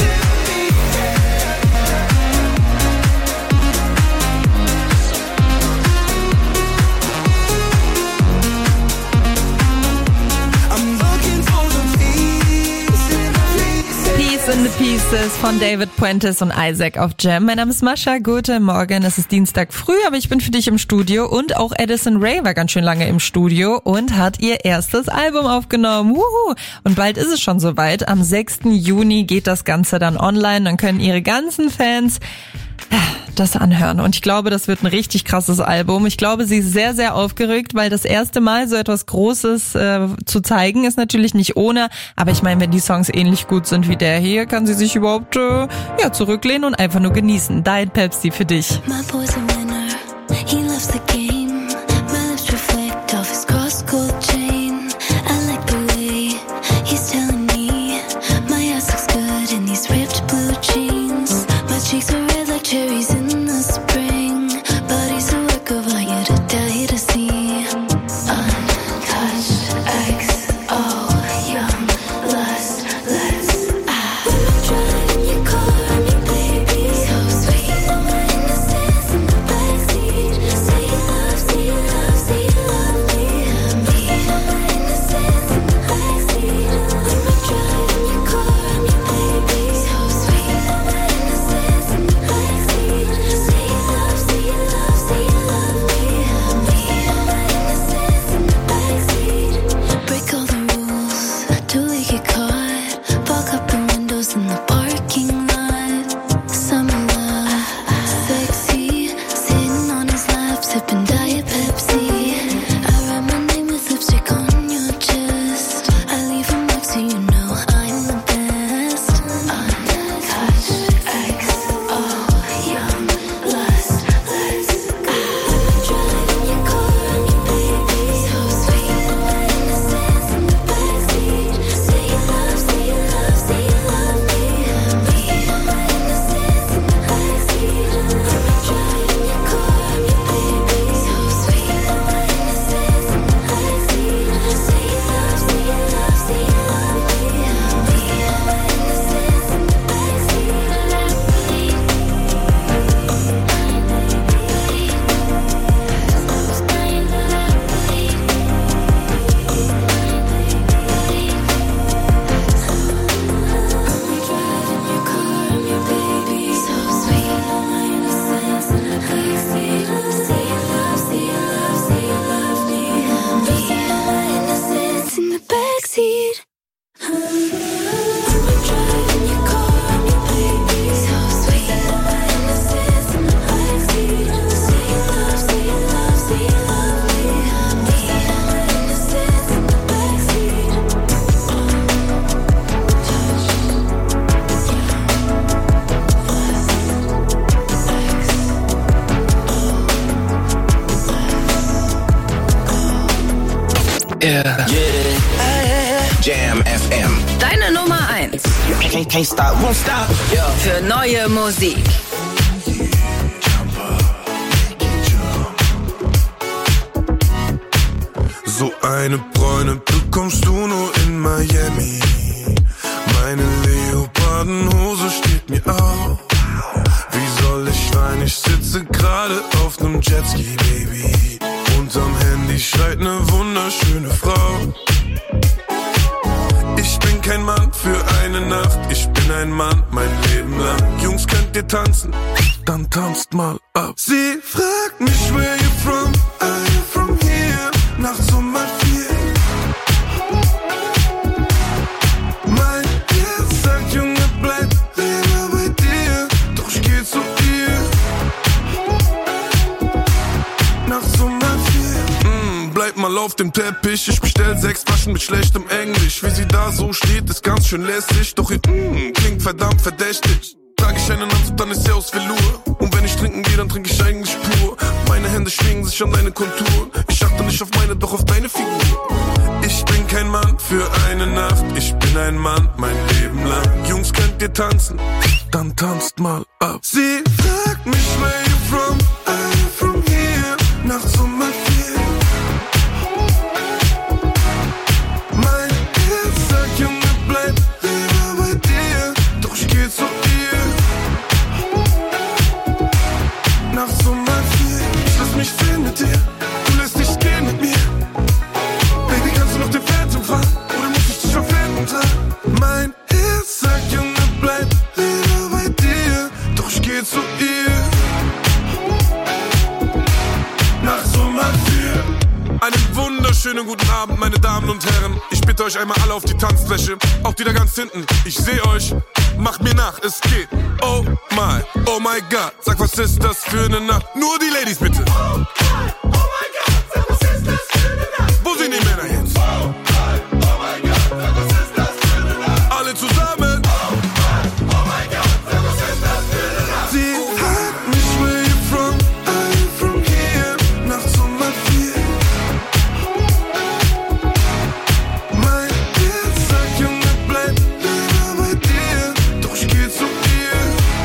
I'm looking for the peace in the pieces. Peace in the Pieces von David Puentes und Isaac auf Jam. Mein Name ist Mascha, guten Morgen. Es ist Dienstag früh, aber ich bin für dich im Studio, und auch Addison Rae war ganz schön lange im Studio und hat ihr erstes Album aufgenommen. Wuhu. Und bald ist es schon soweit. Am 6. Juni geht das Ganze dann online. Dann können ihre ganzen Fans das anhören. Und ich glaube, das wird ein richtig krasses Album. Ich glaube, sie ist sehr, sehr aufgeregt, weil das erste Mal so etwas Großes zu zeigen ist natürlich nicht ohne. Aber ich meine, wenn die Songs ähnlich gut sind wie der hier, kann sie sich überhaupt zurücklehnen und einfach nur genießen. Diet Pepsi für dich. My boy's a winner, he loves the game. My lips reflect off his cross-gold chain. I like the way he's telling me my ass looks good in these ripped blue jeans. My cheeks are red like cherries in the spring, but he's a work of art, you to die to see. Untouched XO, young lust, let's driving your car, me baby, so sweet. My innocence in the backseat. Say you love, say you love, say you love me. My innocence in the backseat. I'm driving your car, me baby, so sweet. My innocence in the backseat. Say you love, say you love, say you love me. My innocence in the backseat. Break all the rules till we get caught. Fog up the windows in the parking lot. Summer love, sexy, sitting on his lap, sipping Diet Pepsi. I write my name with lipstick on your chest. I leave a mark so you know I'm the best. Untouched XO, young lust, let's driving your car, me baby, so sweet. My innocence in the backseat. Say you love, backseat. Jam FM. Deine Nummer 1. Can't stop, won't stop. Für neue Musik. So eine Bräune bekommst du nur in Miami. Meine Leopardenhose steht mir auf. Wie soll ich weinen? Ich sitze gerade auf nem Jetski, Baby. Unterm Handy schreit ne wunderschöne Frau. Ich bin kein Mann für eine Nacht, ich bin ein Mann mein Leben lang. Jungs, könnt ihr tanzen? Dann tanzt mal ab. Sie fragt mich, where you from? Are you from here? Nachts um 4. Mein Herz sagt, Junge, bleib lieber bei dir. Doch ich geh zu ihr. Nachts um 4. Bleib mal auf dem Teppich. Ich bestell 6 Flaschen mit schlechtem Englisch. Wie sie da so steht, ist ganz schön lässig. Doch ihr klingt verdammt verdächtig. Trag ich einen Anzug, dann ist sie aus Velour. Und wenn ich trinken gehe, dann trinke ich eigentlich pur. Meine Hände schwingen sich an deine Konturen. Ich achte nicht auf meine, doch auf deine Figur. Ich bin kein Mann für eine Nacht. Ich bin ein Mann mein Leben lang. Jungs, könnt ihr tanzen? Dann tanzt mal ab. Sie fragt mich, where you from? Are you from here? Nachts um 4. Mein Herz sagt, Junge, bleib lieber bei dir. Doch ich geh zu ihr. Nachts um 4. Ich lass mich sehen mit dir. Du lässt dich gehen mit mir. Baby, kannst du noch den Phantom fahren? Oder muss ich dich auf Händen tragen? Mein Herz sagt, Junge, bleib lieber bei dir. Doch ich geh zu ihr. Nachts um 4. Einen wunderschönen guten Abend, meine Damen und Herren. Ich bitte euch einmal alle auf die Tanzfläche. Auch die da ganz hinten. Ich seh euch. Macht mir nach, es geht. Oh my God. Sag, was ist das für eine Nacht? Nur die Ladies bitte. Oh my God. Sag, was ist das für eine Nacht? Wo sind die Männer jetzt? Oh my God. Sag, was ist das für eine Nacht? Alle zusammen. Oh my God. Sag, was ist das für eine Nacht? Sie fragt mich, where you from? Are you from here? Nachts um 4. Mein Herz sagt, Junge, bleib lieber bei dir. Doch ich geh zu ihr.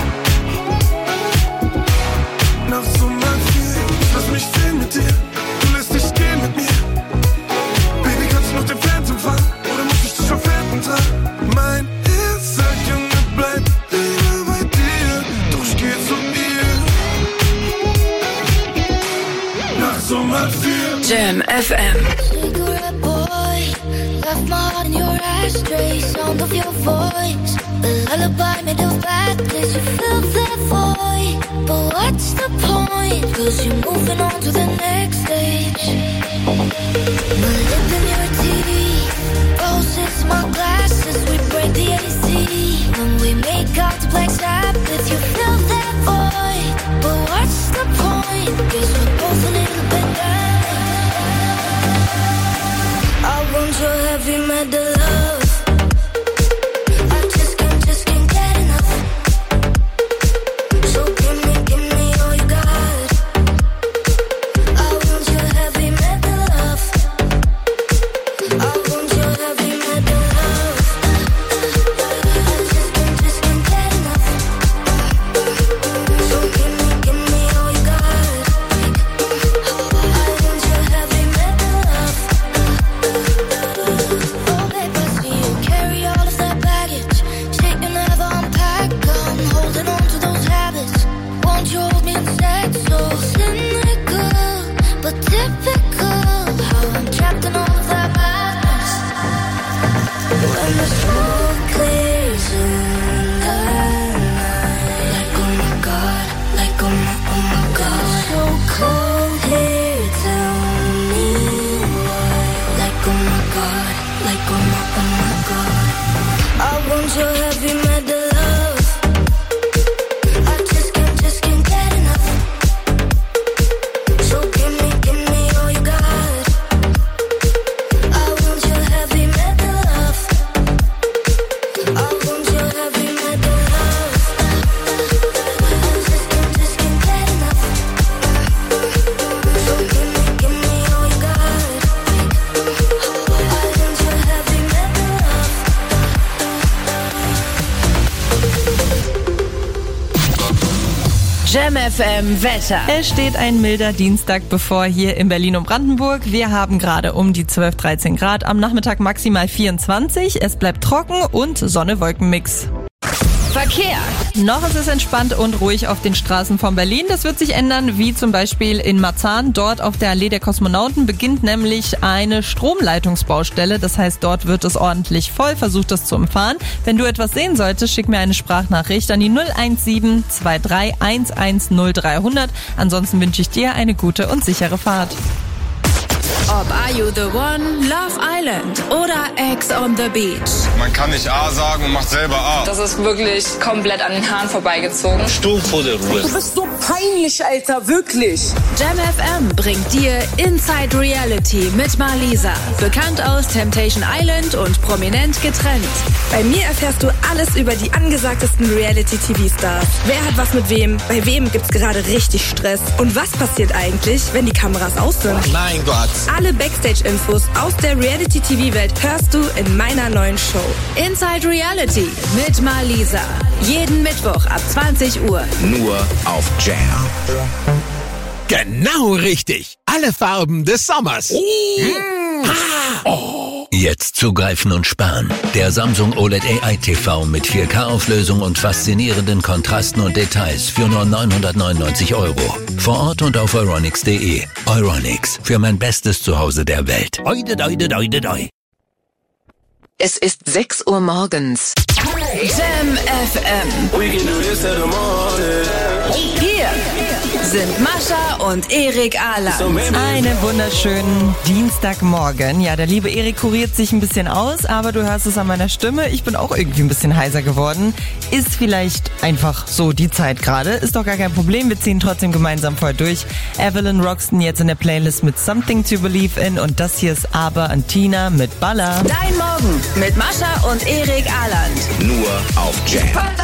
Nachts um 4. Ich lass mich sehen mit dir. Du lässt dich gehen mit mir. Baby, kannst du noch den Phantom fahren? Oder muss ich dich auf Händen tragen? Mein Herz sagt, Junge, bleib lieber bei dir. Doch ich geh zu ihr. Nachts um 4. Jam FM. Cigarette boy, left my heart in your ashtray. Sound of your voice, the lullaby made of badness. You fill that void, but what's the point? 'Cause you're moving on to the next stage. My lip in your teeth, roses, my glasses. We break the AC when we make out to Black Sabbath. You fill that void, but what's the point? 'Cause we're both a little bit down. I want your heavy metal love. I just can't get enough. So give me all you got. I want your heavy metal love. I want your heavy metal love. I just can't get enough. So give me all you got. I want your heavy metal love. Oh baby, I see you carry all of that baggage. Shit you never unpack. I'm holding on to those habits. Won't you hold me instead? So cynical, but typical. How I'm trapped in all of that madness. When the smoke clears in the night, like oh my God, like oh my God. So cold here, tell me why. Like oh my God, like oh my want your heavy metal love. I just can't get enough. So give me all you got. I want your heavy metal love. I want your heavy metal love. I just can't get enough. So give me all you got. I want your heavy metal love. Jam FM Wetter. Es steht ein milder Dienstag bevor hier in Berlin und Brandenburg. Wir haben gerade um die 12, 13 Grad. Am Nachmittag maximal 24. Es bleibt trocken und Sonne-Wolken-Mix. Verkehr. Noch ist es entspannt und ruhig auf den Straßen von Berlin. Das wird sich ändern, wie zum Beispiel in Marzahn. Dort auf der Allee der Kosmonauten beginnt nämlich eine Stromleitungsbaustelle. Das heißt, dort wird es ordentlich voll. Versucht das zu umfahren. Wenn du etwas sehen solltest, schick mir eine Sprachnachricht an die 017 23 110 300. Ansonsten wünsche ich dir eine gute und sichere Fahrt. Ob Are You The One, Love Island oder Ex on the Beach. Man kann nicht A sagen und macht selber A. Das ist wirklich komplett an den Haaren vorbeigezogen. Sturm vor der Ruhe. Du bist so peinlich, Alter, wirklich. Jam FM bringt dir Inside Reality mit Marlisa. Bekannt aus Temptation Island und prominent getrennt. Bei mir erfährst du alles über die angesagtesten Reality-TV-Stars. Wer hat was mit wem? Bei wem gibt's gerade richtig Stress? Und was passiert eigentlich, wenn die Kameras aus sind? Mein Gott. Alle Backstage-Infos aus der Reality-TV-Welt hörst du in meiner neuen Show. Inside Reality mit Marlisa. Jeden Mittwoch ab 20 Uhr. Nur auf Jam. Genau richtig. Alle Farben des Sommers. Jetzt zugreifen und sparen. Der Samsung OLED AI TV mit 4K-Auflösung und faszinierenden Kontrasten und Details für nur 999 €. Vor Ort und auf euronics.de. Euronics, für mein bestes Zuhause der Welt. Es ist 6 Uhr morgens. Jam FM. Hier sind Mascha und Erik Ahland. Einen wunderschönen Dienstagmorgen. Ja, der liebe Erik kuriert sich ein bisschen aus, aber du hörst es an meiner Stimme. Ich bin auch irgendwie ein bisschen heiser geworden. Ist vielleicht einfach so die Zeit gerade. Ist doch gar kein Problem. Wir ziehen trotzdem gemeinsam voll durch. Evelyn Roxton jetzt in der Playlist mit Something to Believe in und das hier ist aber Antina mit Baller. Dein Morgen mit Mascha und Erik Ahland. Nur auf Jam.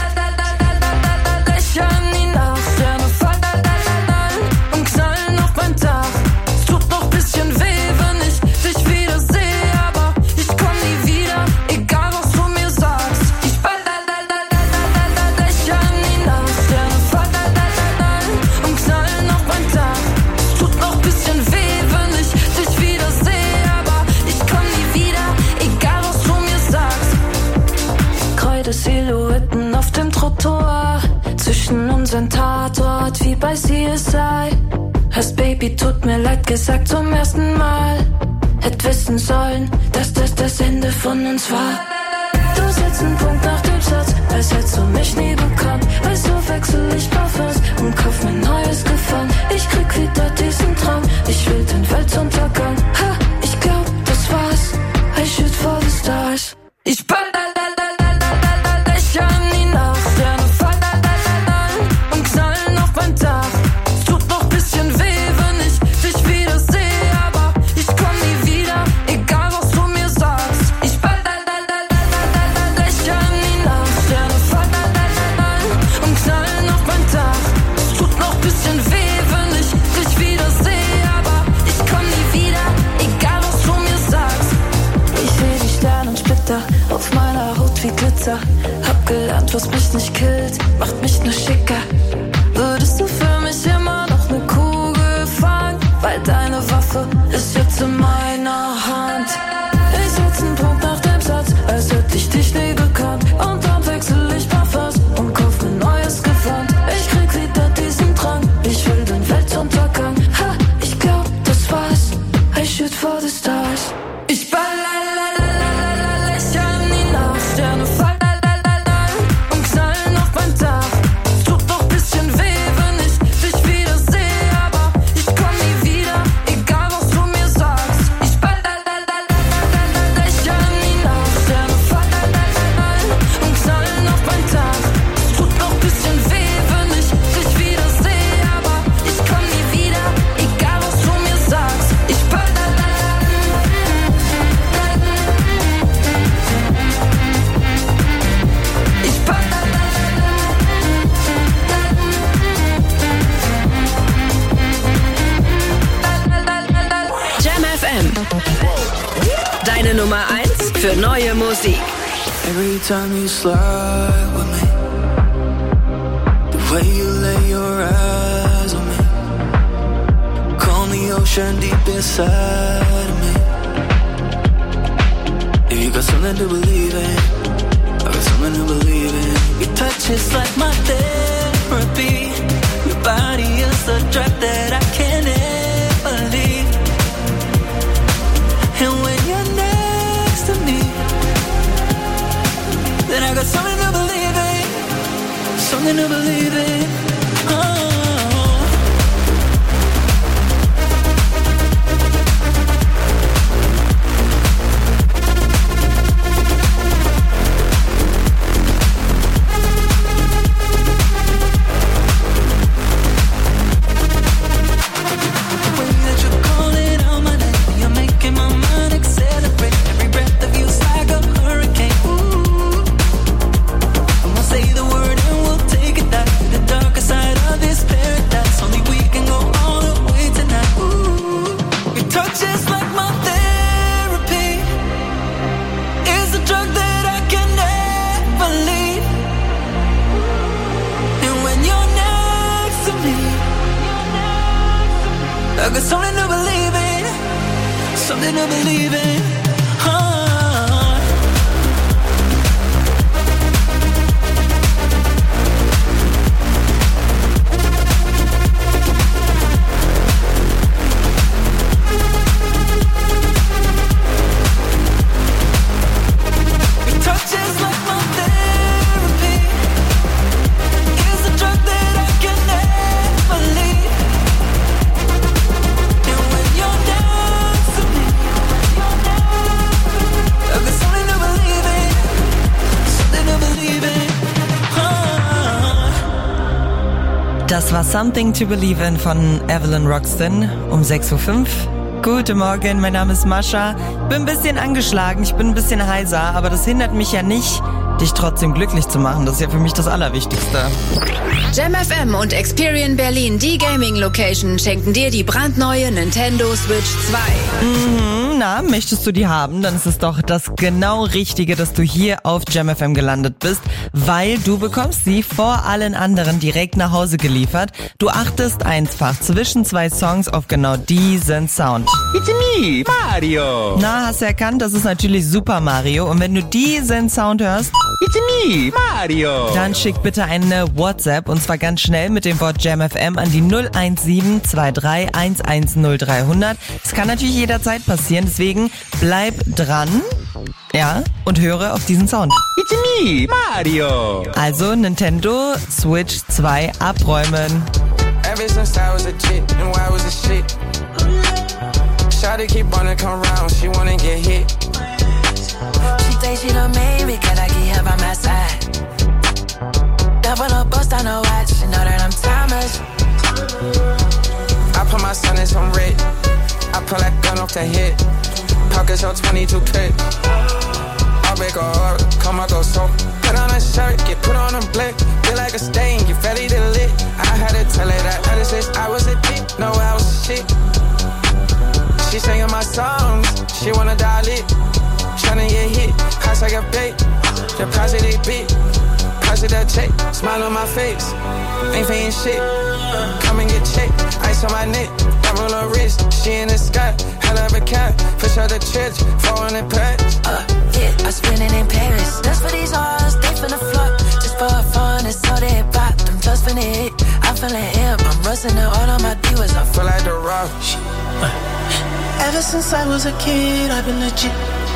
Und knallen auf mein Dach. Es tut noch bisschen weh, wenn ich dich wieder sehe, aber ich komm nie wieder, egal was du mir sagst. Ich lächle in die Nacht, Sterne fallen und knallen auf mein Dach. Es tut noch bisschen weh, wenn ich dich wieder sehe, aber ich komm nie wieder, egal was du mir sagst. Kreide Silhouetten auf dem Trottoir. Zwischen unseren Tatort wie bei CSI. Hast Baby, tut mir leid gesagt zum ersten Mal. Hätt wissen sollen, dass das Ende von uns war. Du setzt einen Punkt nach dem Satz, als hättest du mich nie bekommen. Weißt du, wechsel ich Parfums und kauf mir neues Gefallen. Ich krieg wieder diesen Traum, ich will den Weltuntergang. Ha, ich glaub, das war's. I shoot for the stars. Ich auf meiner Haut wie Glitzer. Hab gelernt, was mich nicht killt, macht mich nur schicker. Würdest du für mich immer noch ne Kugel fangen? Weil deine Waffe ist jetzt in meiner Hand. Ich setz einen Punkt nach dem Satz, als hätte ich dich nie gekannt. Und dann wechsel ich Parfums und kauf mir neues Gewand. Ich krieg wieder diesen Drang, ich will den Weltuntergang. Ha, ich glaub, das war's. I shoot for the stars. Ich Sterne fallen und knallen auf mein Dach. Es tut noch bisschen weh, wenn ich dich wieder sehe, aber ich komm nie wieder, egal was du mir sagst. für neue Musik. Every time you slide with me, the way you lay your eyes on me, calm the ocean deep inside of me. If you got something to believe in, I got something to believe in. Your touch is like my therapy. Your body is the drug that I can't ever leave. And when you're next to me, then I got something to believe in. Something to believe in. Oh. I got something to believe in, something to believe in. Das war Something to Believe in von Evelyn Roxton um 6.05 Uhr. Guten Morgen, mein Name ist Mascha. Bin ein bisschen angeschlagen, ich bin ein bisschen heiser, aber das hindert mich ja nicht, dich trotzdem glücklich zu machen. Das ist ja für mich das Allerwichtigste. Jam FM und Experian Berlin, die Gaming-Location, schenken dir die brandneue Nintendo Switch 2. Na, möchtest du die haben? Dann ist es doch das genau Richtige, dass du hier auf Jam FM gelandet bist, weil du bekommst sie vor allen anderen direkt nach Hause geliefert. Du achtest einfach zwischen zwei Songs auf genau diesen Sound. It's me, Mario. Na, hast du erkannt? Das ist natürlich Super Mario. Und wenn du diesen Sound hörst, It's me, Mario. dann schick bitte eine WhatsApp und zwar ganz schnell mit dem Wort JamFM an die 01723 110 300. Das kann natürlich jederzeit passieren, deswegen bleib dran. Ja, und höre auf diesen Sound. It's me, Mario. Also Nintendo Switch 2 abräumen. Ever since I was a kid, and why was a shit. Shawty keep wanna come round, she wanna get hit. She thinks she done made me, can I get her by my side? Double up, bust on her watch, she know that I'm timeless. I put my son in some red, I pull that gun off the hip. Pockets on 22 clip. I'll break her heart, come I go so. Put on a shirt, get put on a blick. Feel like a stain, get ready to lit. I had to tell her that other since I was a dick, no I was a shit. She singing my songs, she wanna dial it. Tryna get hit, house like a bait. Deposit they beat, deposit that check. Smile on my face, ain't paying shit. Come and get checked, ice on my neck. Double her wrist, she in the sky. Hell of a cat, push out the church, 400 packs. Yeah, I spend it in Paris. That's for these hoes, they finna flock. Just for fun, it's so they pop. Them just finna hit, I'm feeling hip. I'm rusting it all on my divas. I feel like the rock. Ever since I was a kid, I've been legit.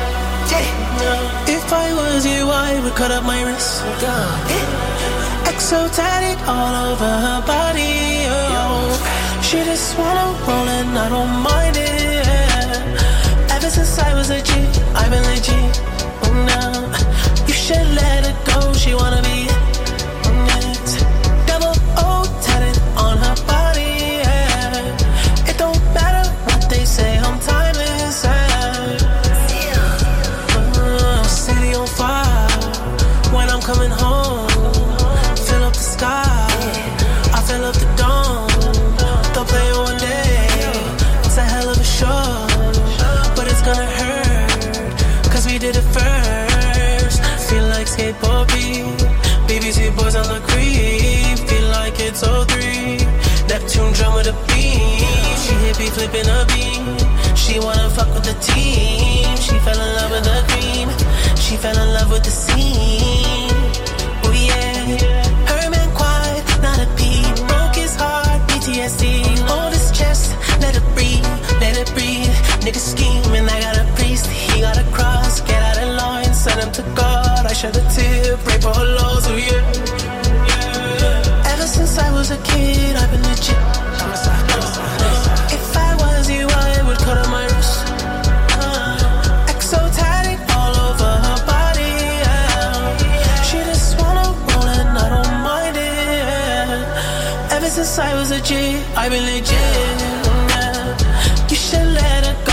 If I was you, I would cut up my wrist. Exo tatted all over her body. Oh. She just wanna roll and I don't mind it. Ever since I was a G, I've been legit. Now you should let her go. She wanna be it. Double O tatted on her body. It don't matter what they say, I'm timeless. City on fire when I'm coming home. Fill up the sky, I fill up the dome. Don't play one day, it's a hell of a show. first. Feel like skateboard beat. BBC boys on the creep. Feel like it's 03. Neptune drum with a beat. She hippie flipping a beat. She wanna fuck with the team. She fell in love with the cream. She fell in love with the scene. Oh yeah. Her man quiet, not a peep. Broke his heart, PTSD. Hold his chest, let it breathe, let it breathe. Nigga scheming, I got a priest. He got a cross, get out of line, send him to God. I shed a tear, pray for her loss, oh yeah. Ever since I was a kid, I've been legit. If I was you, I would cut on my wrist. Exotic all over her body, yeah. She just wanna roll and I don't mind it. Ever since I was a G, I've been legit, yeah. You should let her go.